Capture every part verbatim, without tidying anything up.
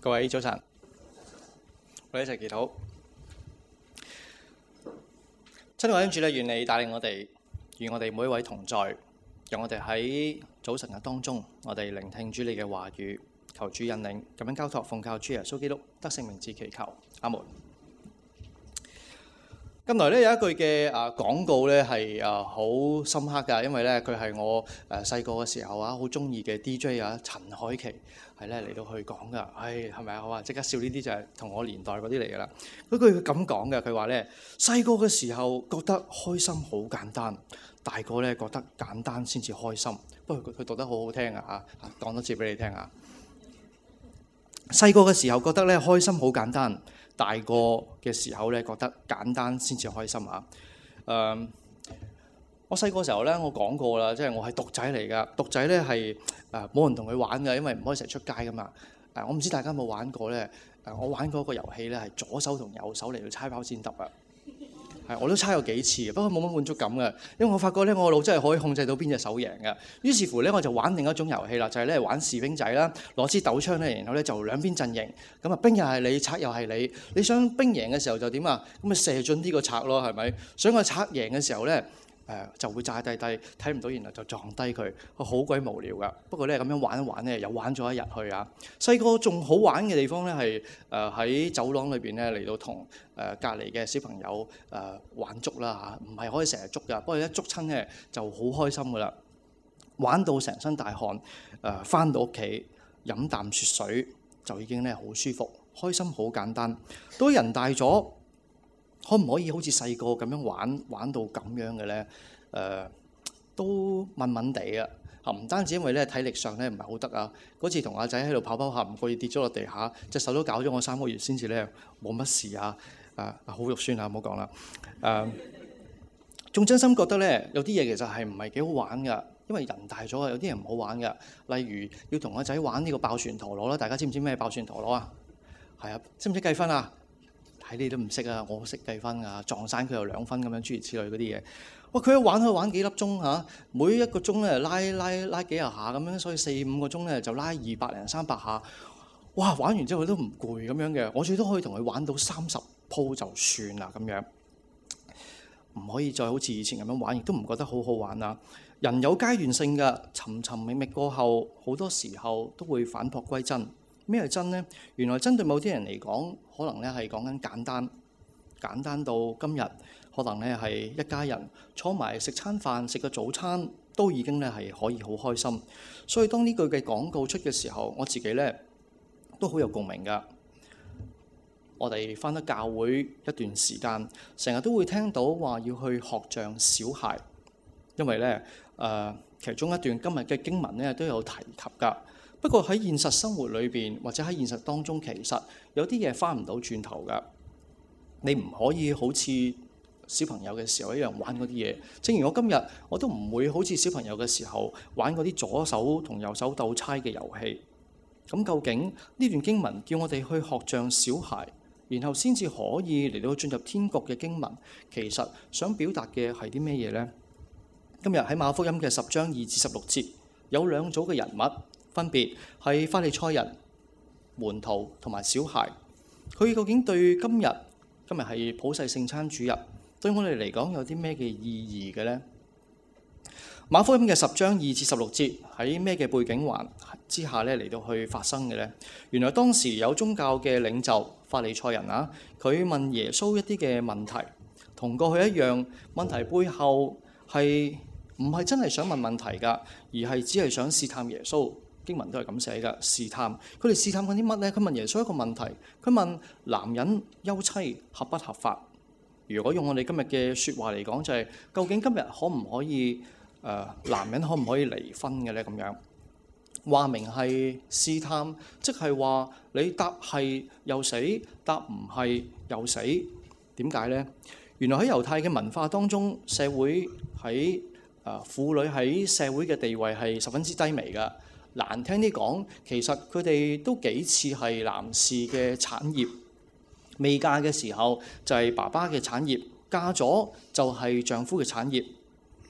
各位早晨，我哋一齊祈禱。親愛嘅主咧，願你帶領我哋，與我哋每一位同在，讓我哋喺早晨嘅當中，我哋聆聽主你嘅話語，求主引領，咁樣交託奉靠主耶穌基督得勝名字祈求，阿門。近來咧有一句嘅啊廣告咧係啊好深刻㗎，因為咧佢係我誒細個嘅時候啊好中意嘅 D J 啊陳凱琪係咧嚟到去講㗎，唉係咪啊？我話即刻笑呢啲就係同我年代嗰啲嚟㗎啦。嗰句佢咁講嘅，佢話咧細個嘅時候覺得開心好簡單，大個咧覺得簡單先至開心。不過佢佢讀得好好聽啊嚇，講多次俾你聽啊。細個嘅時候覺得咧開心好簡單。大個嘅時候咧，覺得簡單先至開心啊！誒、uh，我細個時候咧，我講過啦，即係我係獨仔嚟噶。獨仔咧係誒冇人同佢玩嘅，因為唔可以成日出街噶嘛。誒、uh，我唔知大家有冇玩過咧？誒、uh，我玩過一個遊戲咧，係左手同右手嚟到猜包剪揼啊！係，我都猜過幾次，不過冇乜滿足感嘅，因為我發覺咧，我個腦真係可以控制到邊隻手贏嘅。於是乎咧，我就玩另一種遊戲啦，就係咧玩士兵仔啦，攞支斗槍咧，然後咧就兩邊陣營，咁啊兵又係你，賊又係你。你想兵贏嘅時候就點啊？咁咪射進呢個賊咯，係咪？想個賊贏嘅時候咧，誒就會炸低低，睇唔到，然後就撞低佢，好鬼無聊噶。不過咧咁樣玩一玩咧，又玩咗一日去啊。細個仲好玩嘅地方咧係誒喺走廊裏邊咧嚟到同誒隔離嘅小朋友誒玩捉啦嚇，唔係可以成日捉噶，不過一捉親咧就好開心噶啦，玩到成身大汗，誒翻到屋企飲啖雪水就已經咧好舒服，開心好簡單。到人大咗，可唔可以好似細個咁樣玩玩到咁樣嘅咧？誒、呃、都悶悶地啊！嚇，唔單止因為咧體力上咧唔係好得啊，嗰次同阿仔喺度跑跑下，唔覺意跌咗落地下，隻手都搞咗我三個月先至咧冇乜事啊！誒好肉酸啊，唔好講啦！誒，仲真心覺得咧有啲嘢其實係唔係幾好玩㗎，因為人大咗啊，有啲人唔好玩㗎。例如要同阿仔玩呢個爆旋陀螺啦，大家知唔知咩爆旋陀螺啊？係啊，識唔識計分啊？睇你都唔識啊！我識計分啊，撞散佢有兩分咁樣，諸如此類嗰啲嘢。哇！佢一玩可以玩幾粒鐘嚇，每一個鐘咧拉拉拉幾廿下咁樣，所以四五個鐘咧就拉二百零三百下。哇！玩完之後佢都唔攰咁樣嘅，我最多可以同佢玩到三十鋪就算啦咁樣，唔可以再好似以前咁樣玩，亦都唔覺得好好玩啦。人有階段性嘅，尋尋覓覓過後，好多時候都會返璞歸真。咩係真呢？原來真對某啲人嚟講，可能咧係講緊簡單，簡單到今日，可能咧係一家人坐埋食餐飯，食個早餐都已經咧係可以好開心。所以當呢句嘅廣告出嘅時候，我自己咧都好有共鳴㗎。我哋返得教會一段時間，成日都會聽到話要去學像小孩，因為咧誒、呃、其中一段今日嘅經文咧都有提及㗎。不過喺現實生活裏邊，或者喺現實當中，其實有啲嘢翻唔到轉頭㗎。你唔可以好似小朋友嘅時候一樣玩嗰啲嘢。正如我今日我都唔會好似小朋友嘅時候玩嗰啲左手同右手鬥猜嘅遊戲。咁究竟呢段經文叫我哋去學像小孩，然後先至可以嚟到進入天國嘅經文，其實想表達嘅係啲咩嘢呢？今日喺馬可福音嘅十章二至十六節，有兩組嘅人物。分別係法利賽人、門徒同埋小孩，佢究竟對今日今日係普世聖餐主日，對我哋嚟講有啲咩嘅意義嘅呢？馬可福音嘅十章二至十六節喺咩嘅背景環之下咧嚟到去發生嘅呢？原來當時有宗教嘅領袖法利賽人啊，佢問耶穌一啲嘅問題，同過去一樣，問題背後係唔係真係想問問題㗎，而係只係想試探耶穌。經文都係咁寫嘅，試探。佢哋試探緊啲乜呢？佢問耶穌一個問題，佢問男人休妻合不合法？如果用我哋今日嘅説話嚟講，就係、是、究竟今日可唔可以誒、呃、男人可唔可以離婚嘅呢？咁樣話明係試探，即係話你答係又死，答唔係又死。點解呢？原來喺猶太嘅文化當中，社會喺誒、呃、婦女喺社會嘅地位係十分之低微㗎。難聽啲講，其實佢哋都幾似係男士嘅產業。未嫁嘅時候就係爸爸嘅產業，嫁咗就係丈夫嘅產業。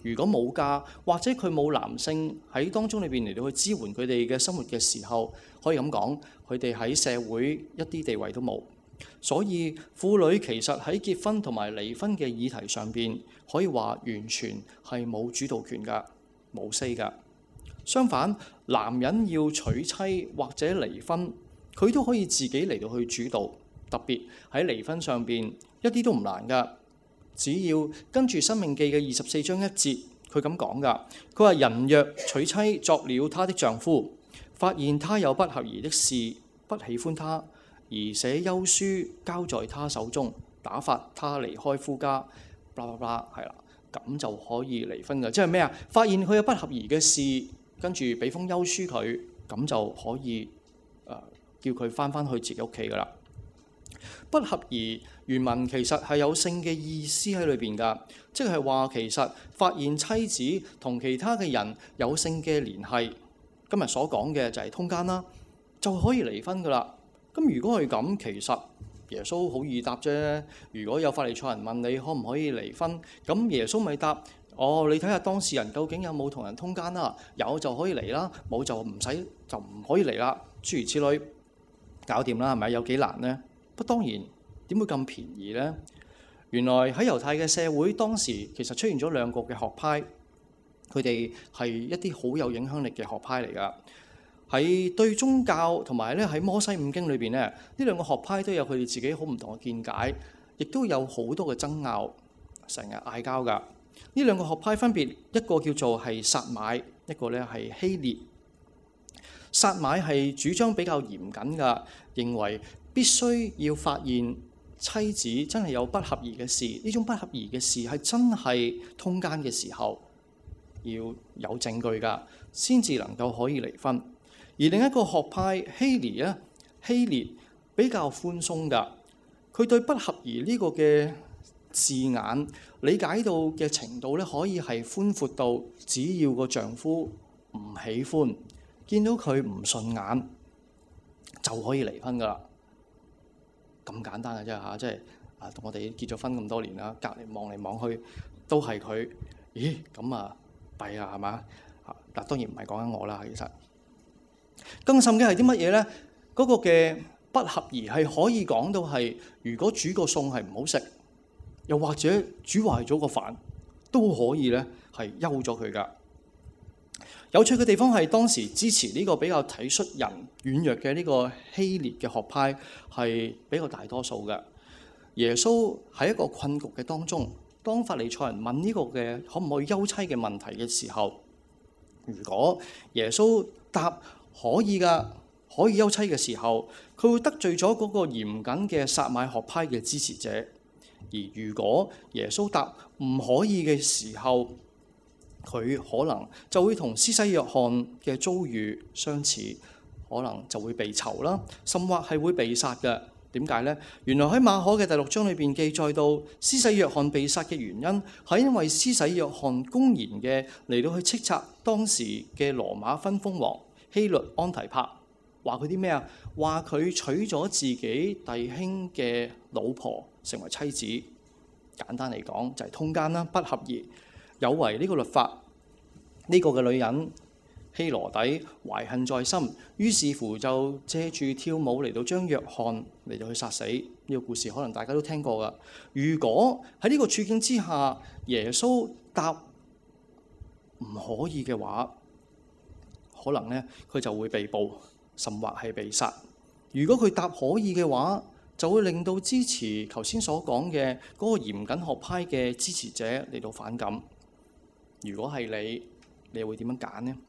如果冇嫁，或者佢冇男性喺當中裏邊嚟到去支援佢哋嘅生活嘅時候，可以咁講，佢哋喺社會一啲地位都冇。所以婦女其實喺結婚同埋離婚嘅議題上邊，可以話完全係冇主導權㗎，冇 say 㗎。相反，男人要娶妻或者離婚，佢都可以自己嚟到去主導。特別喺離婚上邊，一啲都唔難㗎。只要跟住《申命記》嘅二十四章一節，佢咁講㗎。佢話：人若娶妻作了他的丈夫，發現他有不合宜的事，不喜歡他，而寫休書交在他手中，打發他離開夫家，巴拉巴拉，係啦，咁就可以離婚㗎。即係咩啊？發現佢有不合宜嘅事，跟住俾封休書佢，咁就可以誒、呃、叫佢翻返去自己屋企㗎啦。不合宜原文其實係有性嘅意思喺裏邊㗎，即係話其實發現妻子同其他嘅人有性嘅聯繫，今日所講嘅就係通姦啦，就可以離婚㗎啦。咁如果係咁，其實耶穌好易答啫。如果有法利賽人問你可唔可以離婚，咁耶穌咪答：哦，你睇下當事人究竟有冇同人通姦啦，有就可以離啦，冇就唔使就唔可以離啦。諸如此類，搞掂啦，係咪？有幾難呢？不當然，點會咁便宜呢？原來喺猶太嘅社會，當時其實出現咗兩個嘅學派，佢哋係一啲好有影響力嘅學派嚟㗎。喺對宗教同埋咧喺摩西五經裏邊咧，呢兩個學派都有佢哋自己好唔同嘅見解，亦都有好多嘅爭拗，成日嗌交㗎。呢兩個學派分別一個叫做係撒買，一個咧係希列。撒買係主張比較嚴謹㗎，認為必須要發現妻子真係有不合宜嘅事，呢種不合宜嘅事係真係通姦嘅時候，要有證據㗎，先至能夠可以離婚。而另一個學派希列啊，希列比較寬鬆㗎，佢對不合宜呢個嘅字眼理解到嘅程度咧，可以係寬闊到只要個丈夫唔喜歡，見到佢唔順眼就可以離婚㗎啦。咁簡單嘅啫嚇，即係啊，我哋結咗婚咁多年啦，隔離望嚟望去都係佢，咦咁啊弊啊係嘛？啊嗱，當然唔係講緊我啦，其實更甚嘅係啲乜嘢咧？嗰個嘅不合宜係可以講到係，如果煮個餸係唔好食，又或者煮壞咗個飯，都可以咧係休咗佢噶。有趣嘅地方係當時支持呢個比較體恤人軟弱嘅呢個希列嘅學派係比較大多數嘅。耶穌喺一個困局嘅當中，當法利賽人問呢個嘅可唔可以休妻嘅問題嘅時候，如果耶穌答可以㗎，可以休妻嘅時候，佢會得罪咗嗰個嚴謹嘅撒買學派嘅支持者；而如果耶穌答唔可以嘅時候，佢可能就會同施洗約翰嘅遭遇相似，可能就會被囚啦，甚或係會被殺嘅。點解呢？原來喺馬可嘅第六章裏邊記載到，施洗約翰被殺嘅原因係因為施洗約翰公然嘅嚟到去斥責當時嘅羅馬分封王希律安提帕，話佢啲咩啊？話佢娶咗自己弟兄嘅老婆成為妻子，簡單嚟講就係通姦啦，不合宜，有違呢個律法。呢、這個嘅女人希羅底懷恨在心，於是乎就借住跳舞嚟到將約翰嚟到去殺死。呢、這個故事可能大家都聽過噶。如果喺呢個處境之下，耶穌答唔可以嘅話，可能咧佢就會被捕，甚或係被殺。如果佢答可以嘅話，就會令到支持頭先所講嘅嗰個嚴謹學派嘅支持者嚟到反感。如果係你，你會點樣揀呢？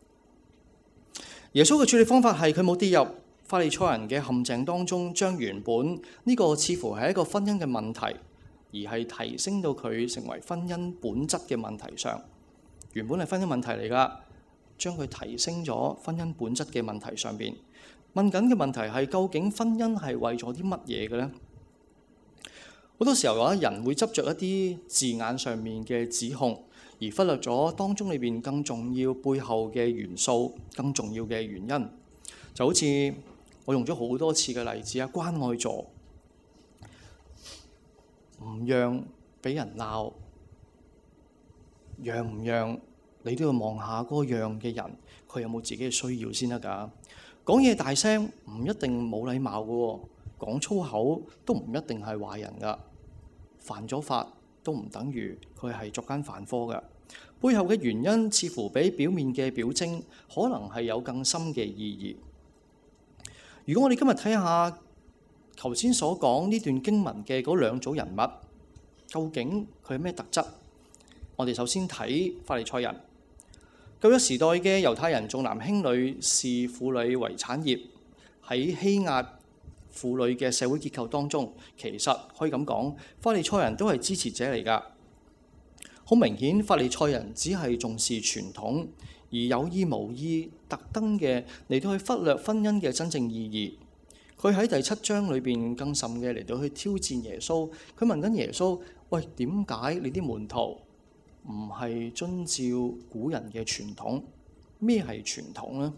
耶穌嘅處理方法係佢冇跌入法利賽人嘅陷阱當中，將原本呢個似乎係一個婚姻嘅問題，而係提升到佢成為婚姻本質嘅問題上。原本係婚姻問題嚟㗎，將佢提升咗婚姻本質嘅問題上邊。問緊嘅問題係究竟婚姻係為咗啲乜嘢嘅呢？好多時候有人會執着一啲字眼上面嘅指控，而忽略咗當中裏邊更重要背後嘅元素、更重要嘅原因。就好似我用咗好多次嘅例子啊，關愛座，唔讓俾人鬧， 讓唔讓你都要望下嗰個讓嘅人，佢有冇自己嘅需要先得㗎。講嘢大聲唔一定冇禮貌嘅，講粗口都唔一定係壞人㗎。犯咗法都唔等於佢係作奸犯科嘅，背後嘅原因似乎比表面嘅表徵可能係有更深嘅意義。如果我哋今日睇下頭先所講呢段經文嘅嗰兩組人物，究竟佢有咩特質？我哋首先睇法利賽人。舊約時代嘅猶太人重男輕女，視婦女為產業，喺欺壓婦女嘅社會結構當中，其實可以咁講，法利賽人都係支持者嚟㗎。好明顯，法利賽人只係重視傳統，而有意無意特登嘅嚟到去忽略婚姻嘅真正意義。佢喺第七章裏邊更甚嘅嚟到去挑戰耶穌。佢問緊耶穌：喂，點解你啲門徒唔係遵照古人嘅傳統？咩係傳統呢？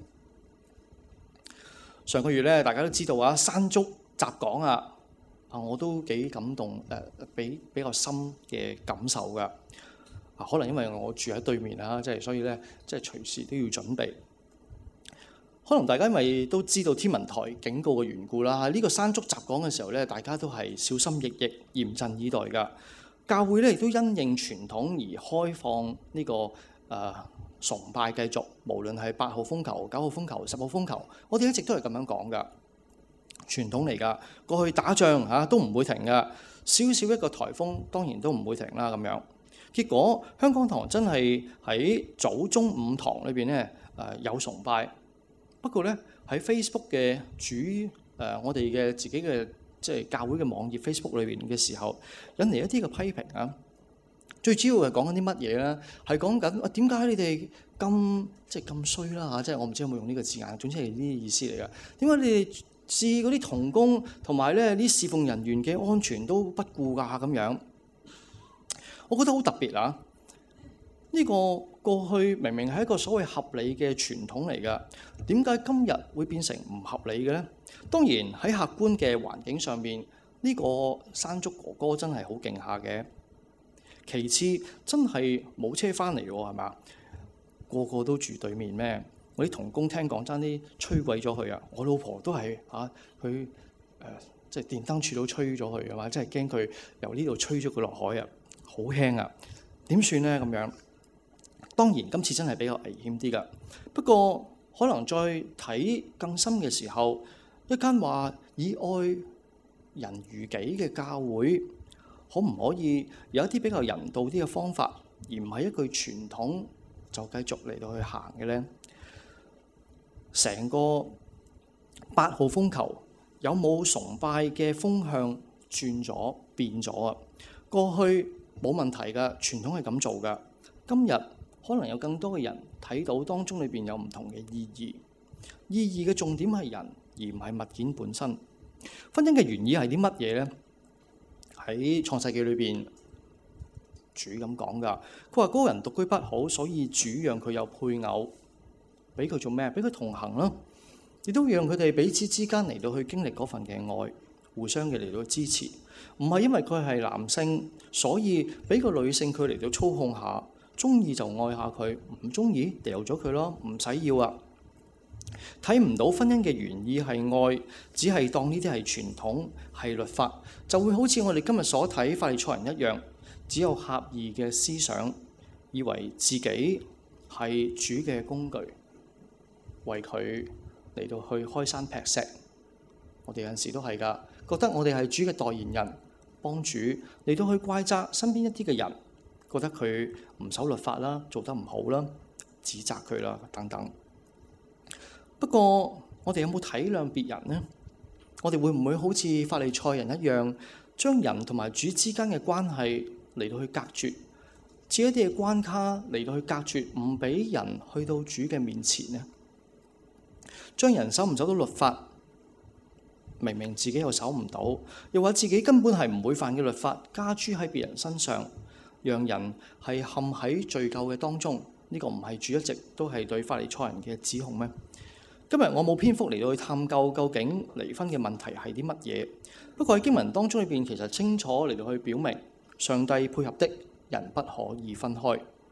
上個月咧，大家都知道啊，山竹襲港啊，啊我都幾感動，誒、呃、比比較深嘅感受㗎。啊，可能因為我住喺對面啊，即係所以咧，即係隨時都要準備。可能大家因為都知道天文台警告嘅緣故啦，呢、這個山竹襲港嘅時候咧，大家都係小心翼翼、嚴陣以待㗎。教會咧亦都因應傳統而開放呢、這個誒、呃、崇拜繼續，無論係八號風球、九號風球、十號風球，我哋一直都係咁樣講㗎。傳統嚟㗎，過去打仗嚇、啊、都唔會停㗎，少少一個颱風當然都唔會停啦咁樣。結果香港堂真係喺早中午堂裏邊咧誒有崇拜。不過咧喺 Facebook 嘅主誒、呃、我哋嘅自己嘅即係教會嘅網頁 Facebook 裏邊嘅時候，引嚟一啲嘅批評啊。最主要係講緊啲乜嘢咧？係講緊啊點解你哋咁即係咁衰啦嚇？即係我唔知有冇用呢個字眼，總之係呢啲意思嚟㗎。點解你哋視嗰啲同工同埋咧啲侍奉人員嘅安全都不顧㗎咁樣？我覺得好特別啊！呢個過去明明係一個所謂合理嘅傳統嚟㗎，點解今日會變成唔合理嘅咧？當然喺客觀嘅環境上面，呢個山竹哥哥真係好勁下嘅。其次，真係冇車翻嚟喎，係嘛？個個都住對面咩？我啲同工聽講爭啲吹鬼咗佢啊！我老婆都係嚇佢誒，即係電燈柱都吹咗佢啊嘛！真係驚佢由呢度吹咗佢落海啊！好輕啊！點算咧咁樣？當然今次真係比較危險啲㗎。不過可能再睇更深嘅時候，一間話以愛人如己嘅教會，可唔可以有一啲比較人道啲嘅方法，而唔係一句傳統就繼續嚟到去行嘅咧？成個八號風球有冇崇拜嘅風向轉咗變咗啊？過去冇問題㗎，傳統係咁做㗎。今日可能有更多嘅人睇到當中裏邊有唔同嘅意義，意義嘅重點係人，而唔係物件本身。婚姻嘅原意係啲乜嘢咧？喺創世記裏邊，主咁講㗎。佢話嗰個人獨居不好，所以主讓佢有配偶，俾佢做咩？俾佢同行咯，亦都讓佢哋彼此之間嚟到去經歷嗰份嘅愛，互相嘅嚟到支持。唔係因為佢係男性，所以俾個女性佢嚟到操控下。中意就愛下佢，唔中意掉咗佢咯，唔使要啊！睇唔到婚姻嘅原意係愛，只係當呢啲係傳統係律法，就會好似我哋今日所睇法利賽人一樣，只有狹義嘅思想，以為自己係主嘅工具，為佢嚟到去開山劈石。我哋有陣時都係㗎，覺得我哋係主嘅代言人，幫主嚟到去怪責身邊一啲嘅人。覺得佢唔守律法啦，做得唔好啦，指責佢啦，等等。不過，我哋有冇體諒別人呢？我哋會唔會好似法利賽人一樣，將人同埋主之間嘅關係嚟到去隔絕，設一啲嘅關卡嚟到去隔絕，唔俾人去到主嘅面前呢？將人守唔守到律法，明明自己又守唔到，又話自己根本係唔會犯嘅律法，加諸喺別人身上。讓人係陷喺罪疚嘅當中，呢、這個唔係主一直都係對法利賽人嘅指控咩？今日我冇篇幅嚟到去探究究竟離婚嘅問題係啲乜嘢。不過喺經文當中裏邊，其實清楚嚟到去表明，上帝配合的人不可以分開。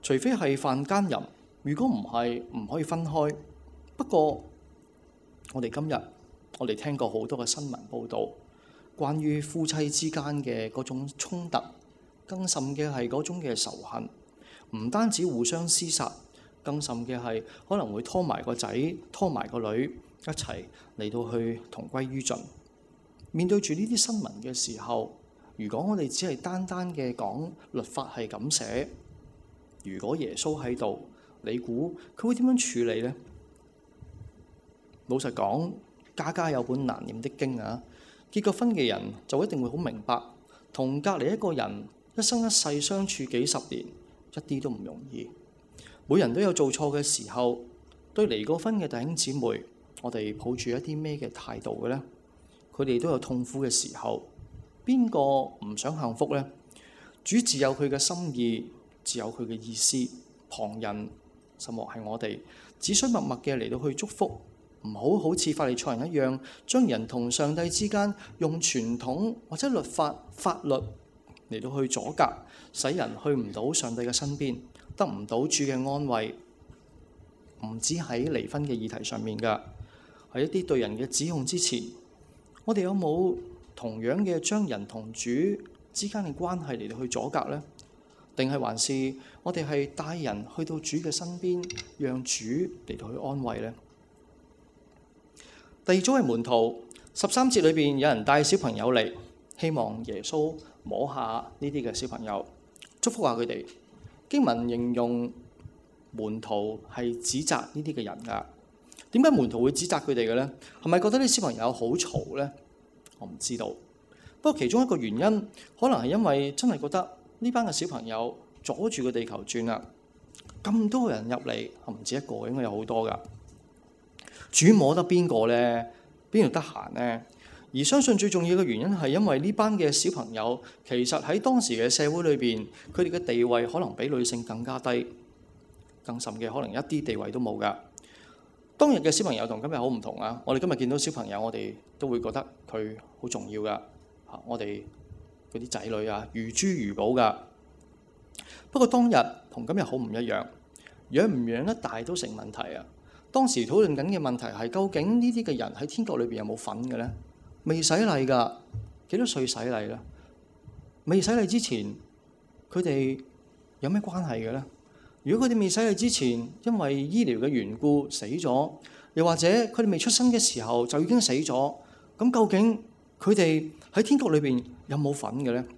除非係犯奸淫，如果唔係，唔可以分開。不過我哋今日我哋聽過好多嘅新聞報導，關於夫妻之間嘅嗰種衝突，更甚嘅係嗰種嘅仇恨，唔單止互相廝殺，更甚嘅係可能會拖埋個仔、拖埋個女一齊嚟到去同歸於盡。面對住呢啲新聞嘅時候，如果我哋只係單單嘅講律法係咁寫，如果耶穌喺度，你估佢會點樣處理呢？老實講，家家有本難念的經啊！結過婚嘅人就一定會好明白，同隔離一個人一生一世相處幾十年，一啲都唔容易。每人都有做錯嘅時候，對離過婚嘅弟兄姊妹，我哋抱住一啲咩嘅態度嘅呢？佢哋都有痛苦嘅時候，邊個唔想幸福呢？主自有佢嘅心意，自有佢嘅意思。旁人甚或係我哋，只需默默嘅嚟到去祝福，唔好好似法利賽人一樣，將人同上帝之間用傳統或者律法法律嚟到去阻隔，使人去唔到上帝嘅身邊，得唔到主嘅安慰。唔止喺離婚嘅議題上面㗎，喺一啲對人嘅指控之前，我哋有冇同樣嘅將人同主之間嘅關係嚟到去阻隔呢？定係還是我哋係帶人去到主嘅身邊，讓主嚟到去安慰呢？第二組係門徒，十三節裏邊有人帶小朋友嚟，希望耶穌摸下呢啲嘅小朋友，祝福下佢哋。經文形容門徒係指責呢啲嘅人㗎。點解門徒會指責佢哋嘅呢？係咪覺得啲小朋友好嘈呢？我唔知道。不過其中一個原因，可能係因為真係覺得呢班嘅小朋友阻住個地球轉啦。咁多人入嚟，唔止一個，應該有好多㗎。主摸得邊個呢？邊度得閒呢？而相信最重要嘅原因係因為呢班嘅小朋友其實喺當時嘅社會裏邊，佢哋嘅地位可能比女性更加低，更甚嘅可能一啲地位都冇㗎。當日嘅小朋友同今日好唔同啊！我哋今日見到小朋友，我哋都會覺得佢好重要㗎。嚇，我哋嗰啲仔女啊，如珠如寶㗎。不過當日同今日好唔一樣，養唔養得大都成問題啊！當時討論緊嘅問題係究竟呢啲嘅人喺天國裏邊有冇份嘅呢？未洗禮㗎，幾多歲洗禮咧？未洗禮之前，佢哋有咩關係嘅呢？如果佢哋未洗禮之前，因為醫療嘅緣故死咗，又或者佢哋未出生嘅時候就已經死咗，咁究竟佢哋喺天國裏邊有冇份嘅呢？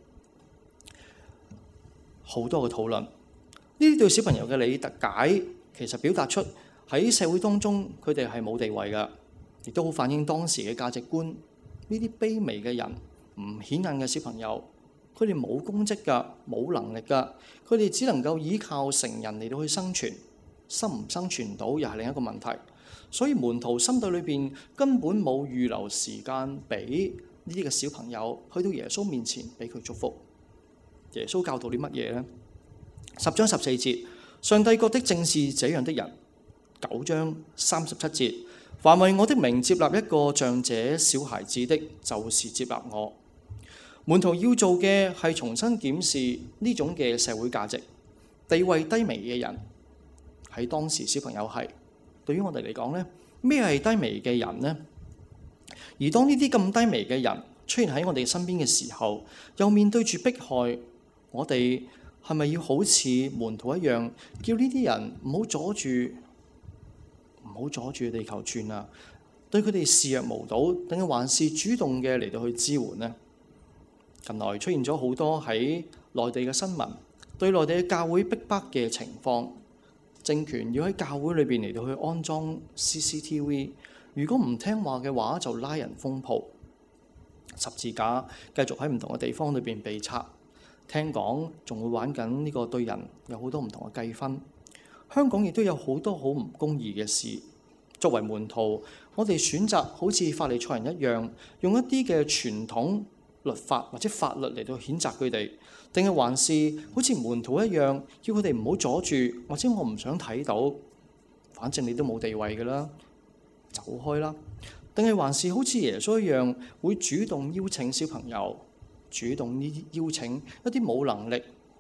好多嘅討論，呢啲對小朋友嘅理解其實表達出喺社會當中佢哋係冇地位㗎，亦都好反映當時嘅價值觀。呢啲卑微嘅人，唔顯眼嘅小朋友，佢哋冇公職㗎，冇能力㗎，佢哋只能夠依靠成人嚟到去生存，生唔生存到又係另一個問題。所以門徒心底裏邊根本冇預留時間俾呢啲嘅小朋友去到耶穌面前俾佢祝福。耶穌教導啲乜嘢呢？十章十四節，上帝國的正是這樣的人。九章三十七節，凡為我的名接納一個像這小孩子的，就是接納我。門徒要做嘅係重新檢視呢種嘅社會價值，地位低微嘅人喺當時小朋友係，對於我哋嚟講呢，咩係低微嘅人呢？而當呢啲咁低微嘅人出現喺我哋身邊嘅時候，又面對住迫害，我哋係咪要好似門徒一樣，叫呢啲人唔好阻住？唔好阻住地球轉啊！對佢哋視若無睹，定係還是主動嘅嚟到去支援呢？近來出現咗好多喺內地嘅新聞，對內地嘅教會逼迫嘅情況，政權要喺教會裏邊嚟到去安裝 C C T V， 如果唔聽話嘅話就拉人封鋪，十字架繼續喺唔同嘅地方裏邊被拆，聽講仲會玩緊呢個對人有好多唔同嘅計分。香港亦都有好多好唔公義嘅事。作為門徒，我哋選擇好似法利賽人一樣，用一啲嘅傳統律法或者法律嚟到譴責佢哋，定係還是好似門徒一樣，叫佢哋唔好阻住，或者我唔想睇到，反正你都冇地位㗎啦，走開啦。定係還是好似耶穌一樣，會主動邀請小朋友，主動呢邀請一啲冇能力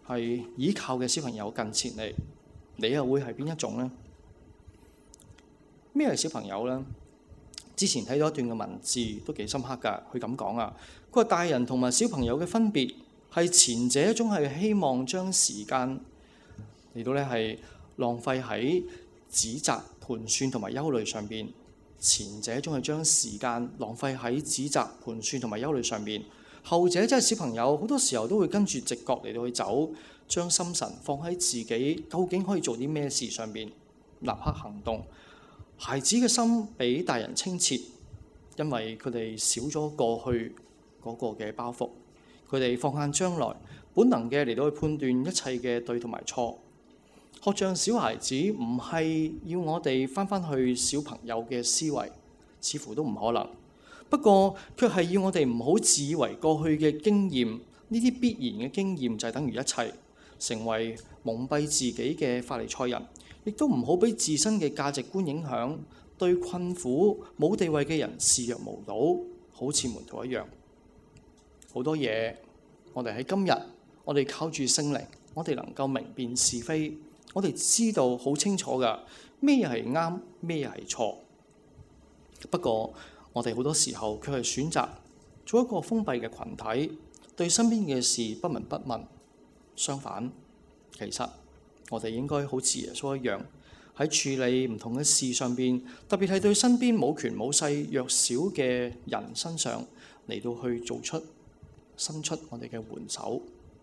係倚靠嘅小朋友近前嚟，你又會係邊一種呢？咩係小朋友呢？之前睇到一段嘅文字都幾深刻㗎，佢咁講啊，佢話大人同埋小朋友嘅分別係前者一種係希望將時間嚟到咧係浪費喺指責、盤算同埋憂慮上邊，前者一種係將時間浪費喺指責、盤算同埋憂慮上邊，後者即係小朋友好多時候都會跟住直覺嚟到去走，將心神放喺自己究竟可以做啲咩事上邊，立刻行動。孩子嘅心比大人清澈，因為佢哋少咗過去嗰個嘅包袱，佢哋放眼將來，本能嘅嚟到去判斷一切嘅對同埋錯。學像小孩子唔係要我哋翻返去小朋友嘅思維，似乎都唔可能。不過卻係要我哋唔好自以為過去嘅經驗，呢啲必然嘅經驗就係等於一切，成為蒙蔽自己嘅法利賽人。亦都唔好俾自身嘅價值觀影響，對困苦冇地位嘅人視若無睹，好似門徒一樣。好多嘢，我哋喺今日，我哋靠住聖靈，我哋能夠明辨是非，我哋知道好清楚㗎，咩嘢係啱，咩嘢係錯。不過，我哋好多時候卻係選擇做一個封閉嘅群體，對身邊嘅事不聞不問。相反，其實我哋應該好似耶穌一樣，喺處理唔同嘅事上邊，特別係對身邊冇權冇勢、弱小嘅人身上嚟到去做出伸出我哋嘅援手。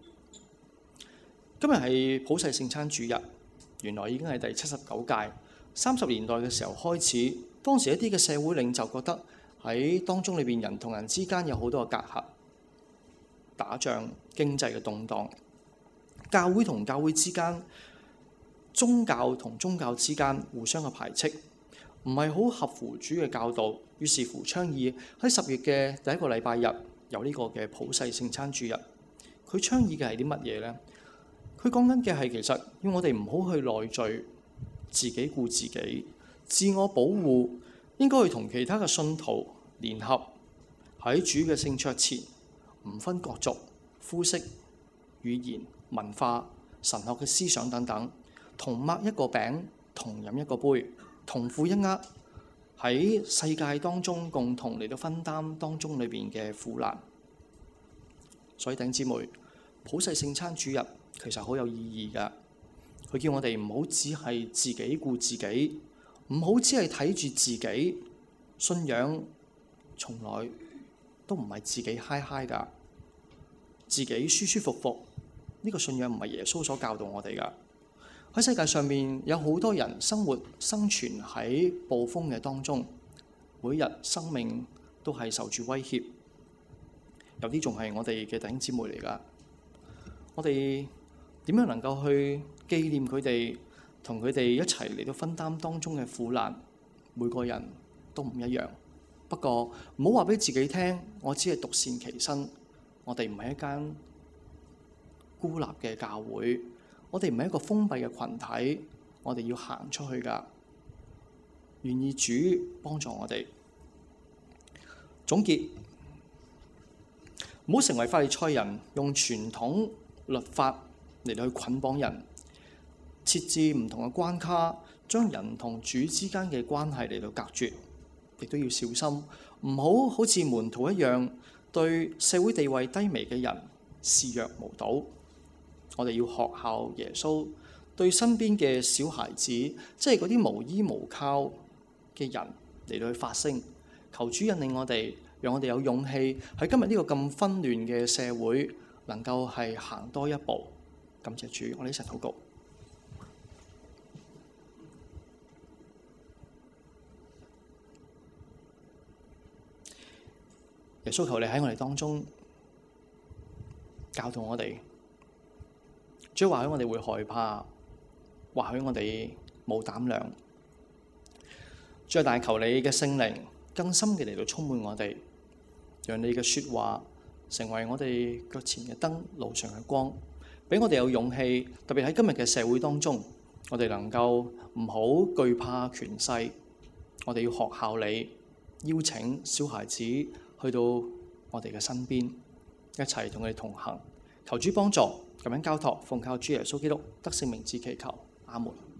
今日係普世聖餐主日，原來已經係第七十九屆。三十年代嘅時候開始，當時一啲嘅社會領袖覺得喺當中裏邊人同人之間有好多嘅隔閡，打仗、經濟嘅動盪，教會同教會之間，宗教同宗教之間互相嘅排斥，唔係好合乎主嘅教導。於是乎倡議喺十月嘅第一個禮拜日有呢個嘅普世聖餐主日。佢倡議嘅係啲乜嘢呢？佢講緊嘅係其實要我哋唔好去內聚，自己顧自己，自我保護，應該去同其他嘅信徒聯合喺主嘅聖桌前，唔分國族、膚色、語言、文化、神學嘅思想等等，同擘一個餅，同飲一個杯，同負一軛，喺世界當中共同嚟到分擔當中裏邊嘅苦難。所以弟兄姊妹，普世聖餐主日其實好有意義㗎。佢叫我哋唔好只係自己顧自己，唔好只係睇住自己。信仰從來都唔係自己嗨嗨㗎，自己舒舒服服。呢個信仰唔係耶穌所教導我哋㗎。喺世界上面有好多人生活生存喺暴風嘅當中，每日生命都係受住威脅。有啲仲係我哋嘅弟兄姊妹嚟㗎。我哋點樣能夠去紀念佢哋，同佢哋一齊嚟到分擔當中嘅苦難？每個人都唔一樣。不過唔好話俾自己聽，我只係獨善其身。我哋唔係一間孤立嘅教會，我哋唔係一個封閉嘅群體，我哋要行出去㗎。願意主幫助我哋。總結，唔好成為法利賽人，用傳統律法嚟到去捆綁人，設置唔同嘅關卡，將人同主之間嘅關係嚟到隔絕。亦都要小心，唔好好似門徒一樣，對社會地位低微嘅人視若無睹。我哋要學效耶穌，對身邊嘅小孩子，即係嗰啲無依無靠嘅人嚟到去發聲。求主引領我哋，讓我哋有勇氣喺今日呢個咁紛亂嘅社會，能夠係行多一步。感謝主，我哋一齊禱告。耶穌，求你喺我哋當中教導我哋。主，或許我哋會害怕，或許我哋冇膽量。主，但係求你嘅聖靈更深嘅嚟到充滿我哋，讓你嘅說話成為我哋腳前嘅燈，路上嘅光，俾我哋有勇氣。特別喺今日嘅社會當中，我哋能夠唔好懼怕權勢，我哋要學效你，邀請小孩子去到我哋嘅身邊，一齊同佢哋同行。求主幫助， 咁樣交託，奉靠主耶穌基督得勝名字祈求，阿門。